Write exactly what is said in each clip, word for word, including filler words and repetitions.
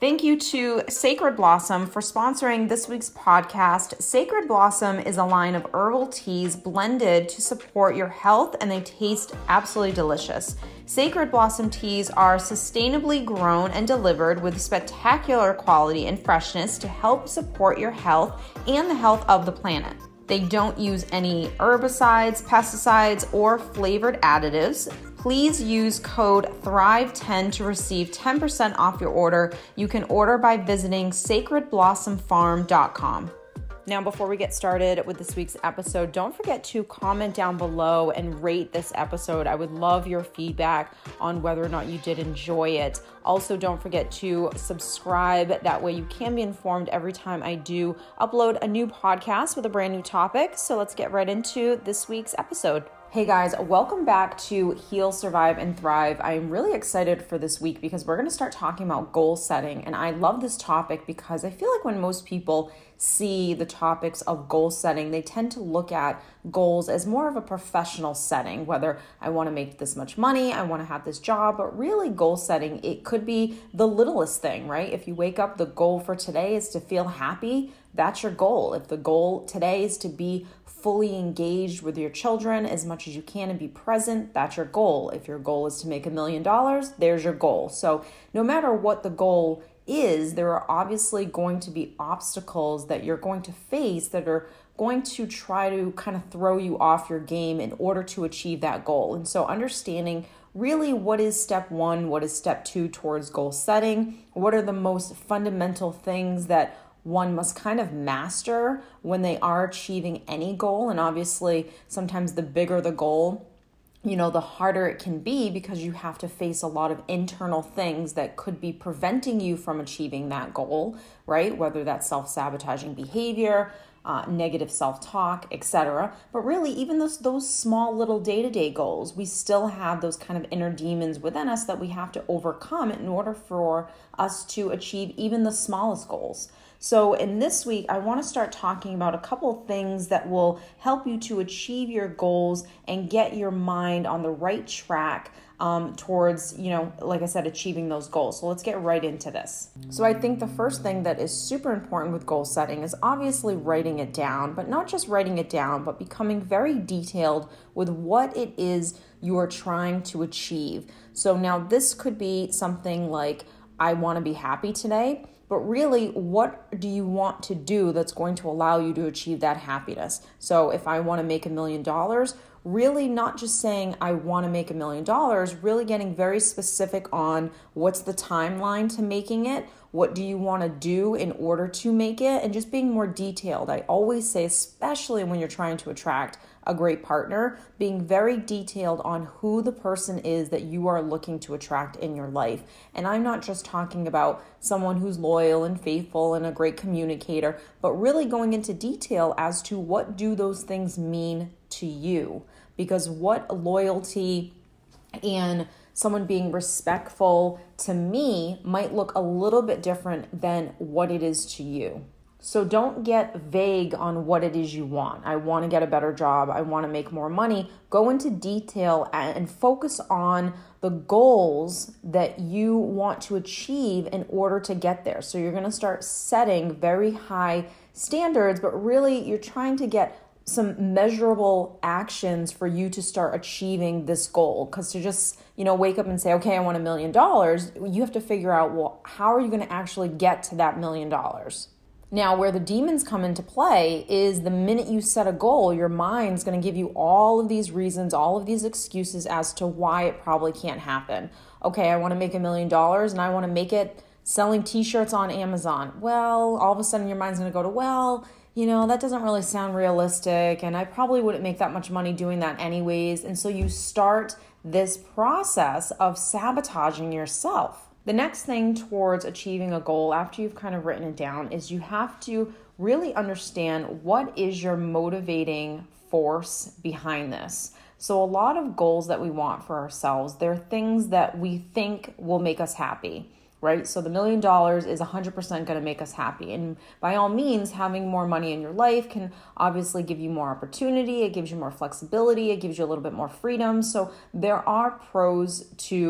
Thank you to Sacred Blossom for sponsoring this week's podcast. Sacred Blossom is a line of herbal teas blended to support your health, and they taste absolutely delicious. Sacred Blossom teas are sustainably grown and delivered with spectacular quality and freshness to help support your health and the health of the planet. They don't use any herbicides, pesticides, or flavored additives. Please use code thrive ten to receive ten percent off your order. You can order by visiting sacred blossom farm dot com. Now, before we get started with this week's episode, don't forget to comment down below and rate this episode. I would love your feedback on whether or not you did enjoy it. Also, don't forget to subscribe. That way you can be informed every time I do upload a new podcast with a brand new topic. So let's get right into this week's episode. Hey guys, welcome back to Heal, Survive, and Thrive. I'm really excited for this week because we're going to start talking about goal setting. And I love this topic because I feel like when most people see the topics of goal setting, they tend to look at goals as more of a professional setting, whether I want to make this much money, I want to have this job, but really goal setting, it could be the littlest thing, right? If you wake up, the goal for today is to feel happy, that's your goal. If the goal today is to be fully engaged with your children as much as you can and be present, that's your goal. If your goal is to make a million dollars, there's your goal. So no matter what the goal is, there are obviously going to be obstacles that you're going to face that are going to try to kind of throw you off your game in order to achieve that goal. And so understanding really what is step one, what is step two towards goal setting, what are the most fundamental things that one must kind of master when they are achieving any goal. And obviously, sometimes the bigger the goal, you know, the harder it can be because you have to face a lot of internal things that could be preventing you from achieving that goal, right? Whether that's self-sabotaging behavior, uh, negative self-talk, et cetera. But really, even those, those small little day-to-day goals, we still have those kind of inner demons within us that we have to overcome in order for us to achieve even the smallest goals. So in this week, I want to start talking about a couple things that will help you to achieve your goals and get your mind on the right track um, towards, you know, like I said, achieving those goals. So let's get right into this. So I think the first thing that is super important with goal setting is obviously writing it down, but not just writing it down, but becoming very detailed with what it is you are trying to achieve. So now this could be something like, I want to be happy today. But really, what do you want to do that's going to allow you to achieve that happiness? So if I want to make a million dollars, really not just saying I want to make a million dollars, really getting very specific on what's the timeline to making it, what do you want to do in order to make it, and just being more detailed. I always say, especially when you're trying to attract a great partner, being very detailed on who the person is that you are looking to attract in your life. And I'm not just talking about someone who's loyal and faithful and a great communicator, but really going into detail as to what do those things mean to you. Because what loyalty and someone being respectful to me might look a little bit different than what it is to you. So don't get vague on what it is you want. I want to get a better job. I want to make more money. Go into detail and focus on the goals that you want to achieve in order to get there. So you're going to start setting very high standards, but really you're trying to get some measurable actions for you to start achieving this goal. Because to just, you know, wake up and say, okay, I want a million dollars, you have to figure out, well, how are you going to actually get to that million dollars? Now, where the demons come into play is the minute you set a goal, your mind's going to give you all of these reasons, all of these excuses as to why it probably can't happen. Okay, I want to make a million dollars and I want to make it selling t-shirts on Amazon. Well, all of a sudden your mind's going to go to, well, you know, that doesn't really sound realistic and I probably wouldn't make that much money doing that anyways. And so you start this process of sabotaging yourself. The next thing towards achieving a goal after you've kind of written it down is you have to really understand what is your motivating force behind this. So a lot of goals that we want for ourselves, they're things that we think will make us happy, right? So the million dollars is one hundred percent going to make us happy. And by all means, having more money in your life can obviously give you more opportunity. It gives you more flexibility. It gives you a little bit more freedom. So there are pros to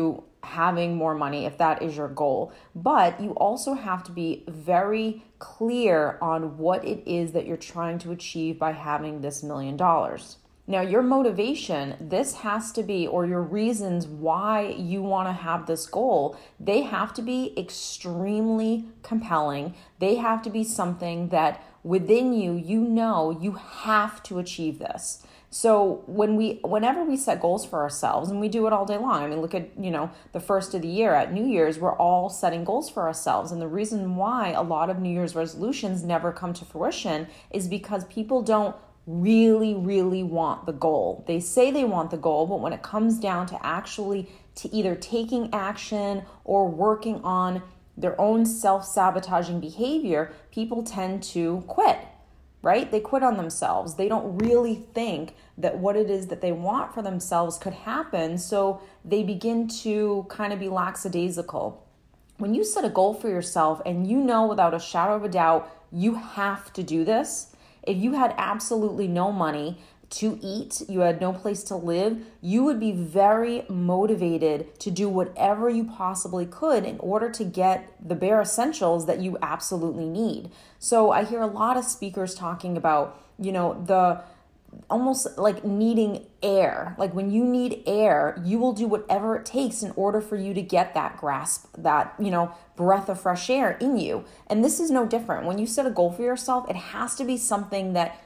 having more money if that is your goal. But you also have to be very clear on what it is that you're trying to achieve by having this million dollars. Now, your motivation, this has to be, or your reasons why you want to have this goal, they have to be extremely compelling. They have to be something that within you, you know you have to achieve this. So when we, whenever we set goals for ourselves, and we do it all day long, I mean, look at, you know, the first of the year at New Year's, we're all setting goals for ourselves. And the reason why a lot of New Year's resolutions never come to fruition is because people don't really, really want the goal. They say they want the goal, but when it comes down to actually to either taking action or working on their own self-sabotaging behavior, people tend to quit, right? They quit on themselves. They don't really think that what it is that they want for themselves could happen, so they begin to kind of be lackadaisical. When you set a goal for yourself and you know without a shadow of a doubt you have to do this, if you had absolutely no money to eat, you had no place to live, you would be very motivated to do whatever you possibly could in order to get the bare essentials that you absolutely need. So I hear a lot of speakers talking about, you know, the almost like needing air. Like when you need air, you will do whatever it takes in order for you to get that grasp, that, you know, breath of fresh air in you. And this is no different. When you set a goal for yourself, it has to be something that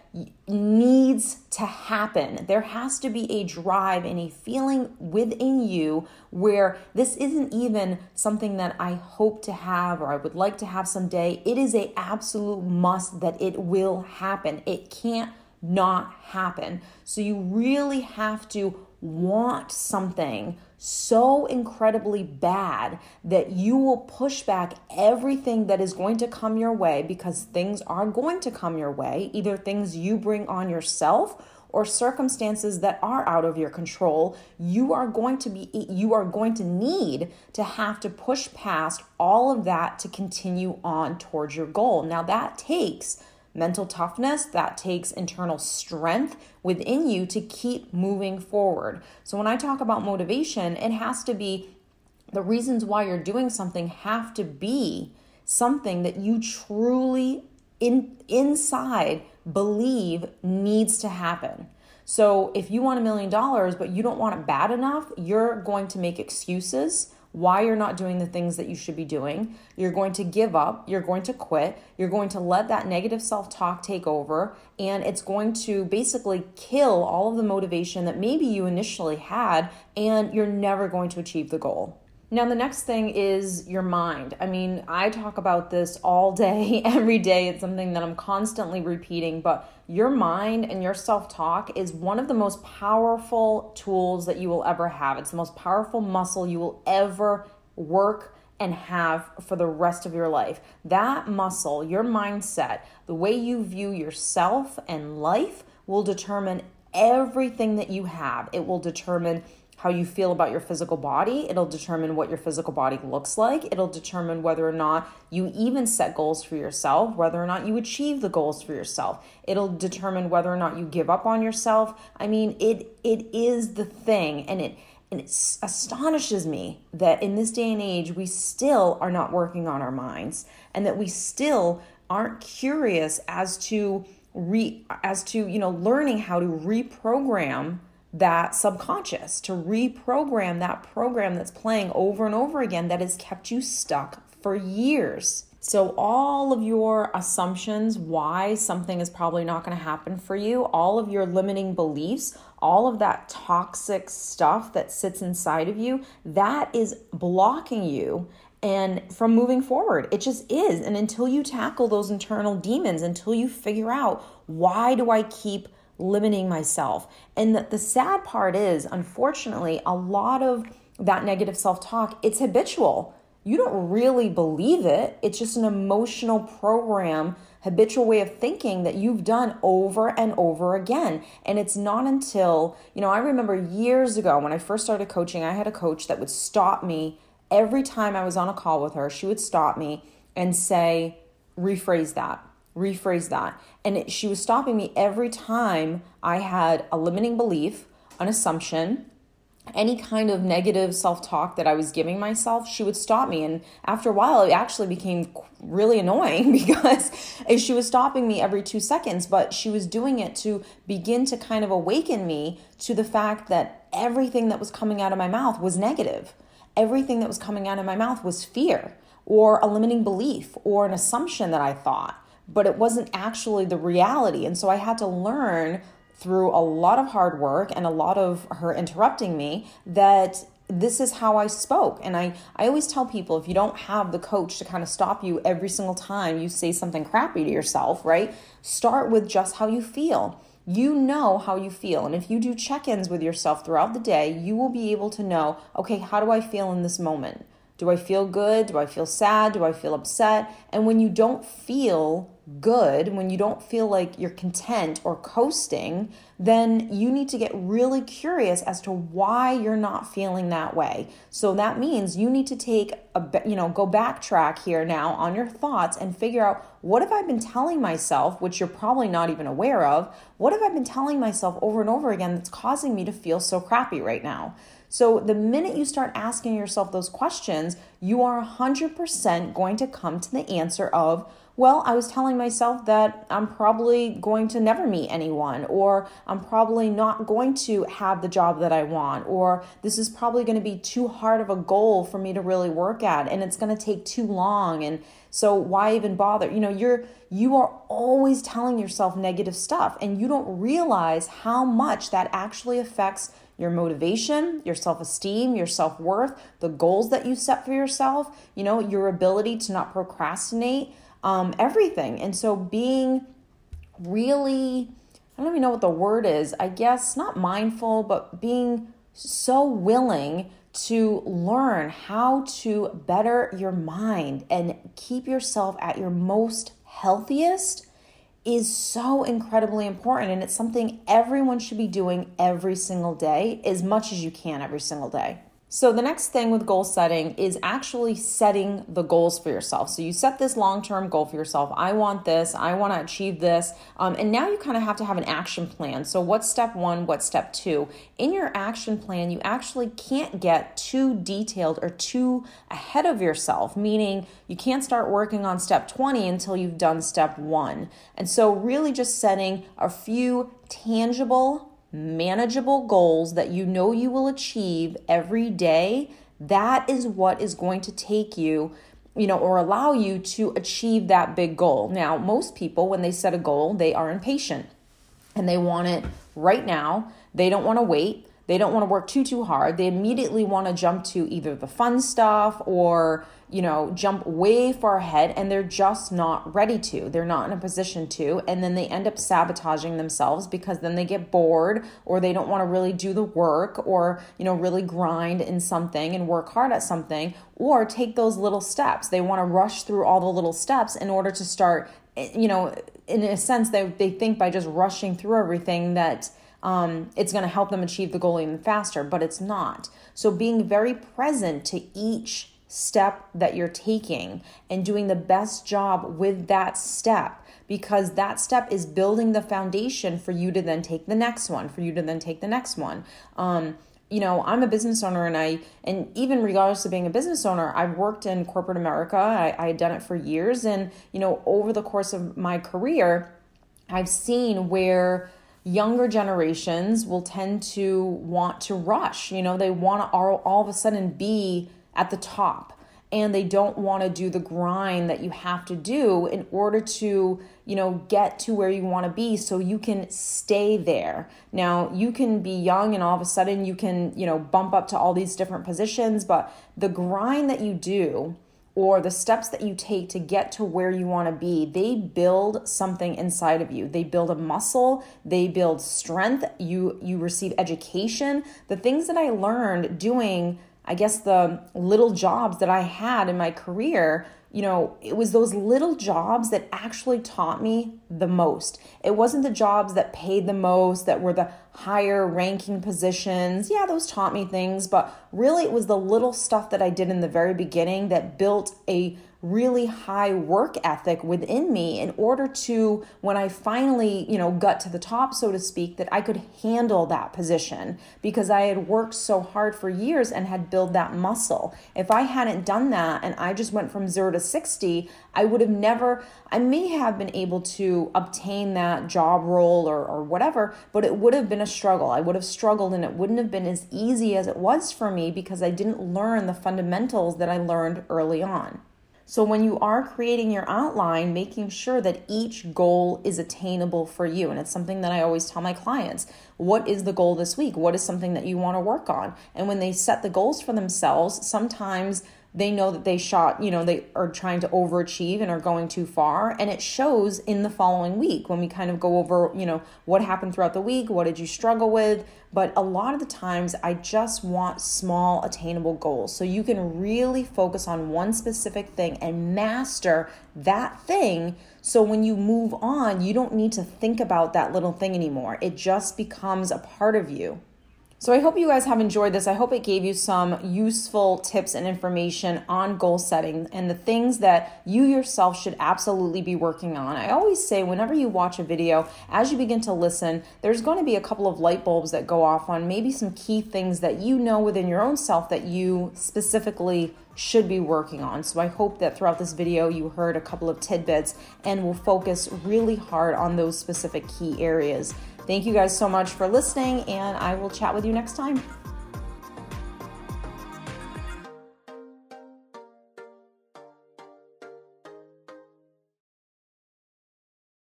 needs to happen. There has to be a drive and a feeling within you where this isn't even something that I hope to have or I would like to have someday. It is an absolute must that it will happen. It can't not happen. So you really have to want something so incredibly bad that you will push back everything that is going to come your way, because things are going to come your way, either things you bring on yourself or circumstances that are out of your control. You are going to be, you are going to need to have to push past all of that to continue on towards your goal. Now that takes mental toughness, that takes internal strength within you to keep moving forward. So when I talk about motivation, it has to be, the reasons why you're doing something have to be something that you truly in inside believe needs to happen. So if you want a million dollars, but you don't want it bad enough, you're going to make excuses why you're not doing the things that you should be doing. You're going to give up. You're going to quit. You're going to let that negative self-talk take over, and it's going to basically kill all of the motivation that maybe you initially had, and you're never going to achieve the goal. Now, the next thing is your mind. I mean, I talk about this all day, every day. It's something that I'm constantly repeating, but your mind and your self-talk is one of the most powerful tools that you will ever have. It's the most powerful muscle you will ever work and have for the rest of your life. That muscle, your mindset, the way you view yourself and life will determine everything that you have. It will determine how you feel about your physical body. It'll determine what your physical body looks like. It'll determine whether or not you even set goals for yourself, whether or not you achieve the goals for yourself. It'll determine whether or not you give up on yourself. I mean, it it is the thing, and it and it astonishes me that in this day and age, we still are not working on our minds, and that we still aren't curious as to re as to, you know, learning how to reprogram that subconscious, to reprogram that program that's playing over and over again that has kept you stuck for years. So all of your assumptions why something is probably not going to happen for you, all of your limiting beliefs, all of that toxic stuff that sits inside of you, that is blocking you and from moving forward. It just is. And until you tackle those internal demons, until you figure out, why do I keep limiting myself? And the, the sad part is, unfortunately, a lot of that negative self-talk, it's habitual. You don't really believe it. It's just an emotional program, habitual way of thinking that you've done over and over again. And it's not until, you know, I remember years ago when I first started coaching, I had a coach that would stop me every time I was on a call with her. She would stop me and say, rephrase that. rephrase that. And it, she was stopping me every time I had a limiting belief, an assumption, any kind of negative self-talk that I was giving myself, she would stop me. And after a while, it actually became really annoying because she was stopping me every two seconds, but she was doing it to begin to kind of awaken me to the fact that everything that was coming out of my mouth was negative. Everything that was coming out of my mouth was fear or a limiting belief or an assumption that I thought, but it wasn't actually the reality. And so I had to learn through a lot of hard work and a lot of her interrupting me that this is how I spoke. And I, I always tell people, if you don't have the coach to kind of stop you every single time you say something crappy to yourself, right? Start with just how you feel. You know how you feel. And if you do check-ins with yourself throughout the day, you will be able to know, okay, how do I feel in this moment? Do I feel good? Do I feel sad? Do I feel upset? And when you don't feel good, when you don't feel like you're content or coasting, then you need to get really curious as to why you're not feeling that way. So that means you need to take a, you know, go backtrack here now on your thoughts and figure out, what have I been telling myself, which you're probably not even aware of? What have I been telling myself over and over again that's causing me to feel so crappy right now? So the minute you start asking yourself those questions, you are one hundred percent going to come to the answer of, well, I was telling myself that I'm probably going to never meet anyone, or I'm probably not going to have the job that I want, or this is probably going to be too hard of a goal for me to really work at, and it's going to take too long, and so why even bother? You know, you're you are always telling yourself negative stuff, and you don't realize how much that actually affects your motivation, your self-esteem, your self-worth, the goals that you set for yourself, you know, your ability to not procrastinate, um, everything. And so being really, I don't even know what the word is, I guess not mindful, but being so willing to learn how to better your mind and keep yourself at your most healthiest is so incredibly important. And it's something everyone should be doing every single day, as much as you can every single day. So the next thing with goal setting is actually setting the goals for yourself. So you set this long-term goal for yourself. I want this, I want to achieve this. Um, and now you kind of have to have an action plan. So what's step one, what's step two? In your action plan, you actually can't get too detailed or too ahead of yourself, meaning you can't start working on step twenty until you've done step one. And so really just setting a few tangible, manageable goals that you know you will achieve every day, that is what is going to take you, you know, or allow you to achieve that big goal. Now, most people, when they set a goal, they are impatient and they want it right now. They don't want to wait. They don't want to work too, too hard. They immediately want to jump to either the fun stuff or, you know, jump way far ahead, and they're just not ready to. They're not in a position to, and then they end up sabotaging themselves because then they get bored, or they don't want to really do the work, or, you know, really grind in something and work hard at something, or take those little steps. They want to rush through all the little steps in order to start, you know, in a sense, they, they think by just rushing through everything that Um, it's going to help them achieve the goal even faster, but it's not. So being very present to each step that you're taking and doing the best job with that step, because that step is building the foundation for you to then take the next one, for you to then take the next one. Um, you know, I'm a business owner, and I, and even regardless of being a business owner, I've worked in corporate America. I, I had done it for years. And, you know, over the course of my career, I've seen where younger generations will tend to want to rush. You know, they want to all, all of a sudden be at the top, and they don't want to do the grind that you have to do in order to, you know, get to where you want to be so you can stay there. Now, you can be young and all of a sudden you can, you know, bump up to all these different positions, but the grind that you do, or the steps that you take to get to where you want to be, they build something inside of you. They build a muscle, they build strength, you you receive education. The things that I learned doing, I guess, the little jobs that I had in my career, you know, it was those little jobs that actually taught me the most. It wasn't the jobs that paid the most, that were the higher ranking positions. Yeah, those taught me things, but really it was the little stuff that I did in the very beginning that built a really high work ethic within me in order to, when I finally, you know, got to the top, so to speak, that I could handle that position because I had worked so hard for years and had built that muscle. If I hadn't done that and I just went from zero to sixty, I would have never, I may have been able to obtain that job role or, or whatever, but it would have been a struggle. I would have struggled and it wouldn't have been as easy as it was for me because I didn't learn the fundamentals that I learned early on. So when you are creating your outline, making sure that each goal is attainable for you. And it's something that I always tell my clients. What is the goal this week? What is something that you want to work on? And when they set the goals for themselves, sometimes they know that they shot, you know, they are trying to overachieve and are going too far. And it shows in the following week when we kind of go over, you know, what happened throughout the week, what did you struggle with? But a lot of the times I just want small attainable goals. So you can really focus on one specific thing and master that thing. So when you move on, you don't need to think about that little thing anymore. It just becomes a part of you. So I hope you guys have enjoyed this. I hope it gave you some useful tips and information on goal setting and the things that you yourself should absolutely be working on. I always say whenever you watch a video, as you begin to listen, there's going to be a couple of light bulbs that go off on maybe some key things that you know within your own self that you specifically should be working on. So I hope that throughout this video you heard a couple of tidbits and will focus really hard on those specific key areas. Thank you guys so much for listening, and I will chat with you next time.